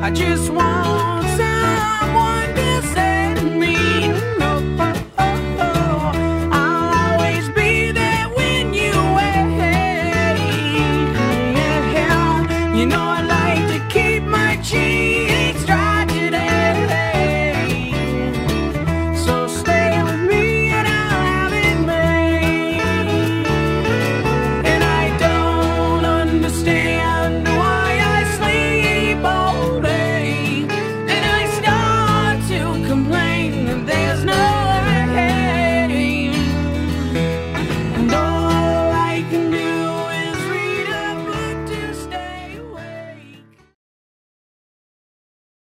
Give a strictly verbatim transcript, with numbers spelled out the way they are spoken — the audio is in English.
I just want someone to set me. Oh, oh, oh. I'll always be there when you wait. Yeah, you know